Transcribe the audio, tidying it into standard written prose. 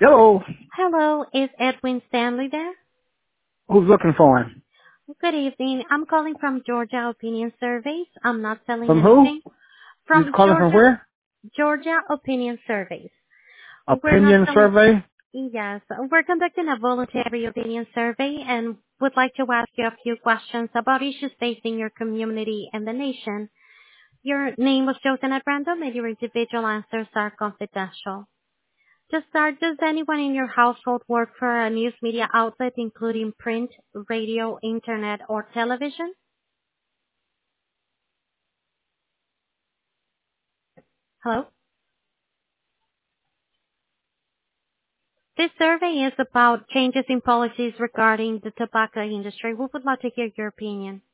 Hello. Hello, is Edwin Stanley there? Who's looking for him? Good evening. I'm calling from Georgia Opinion Surveys. I'm not selling From who? anything. He's From calling from where? Georgia Opinion Surveys. We're not Opinion selling. survey? Yes, we're conducting a voluntary opinion survey and would like to ask you a few questions about issues facing your community and the nation. Your name was chosen at random and your individual answers are confidential. To start, does anyone in your household work for a news media outlet, including print, radio, internet, or television? Hello? This survey is about changes in policies regarding the tobacco industry. We would love to hear your opinion.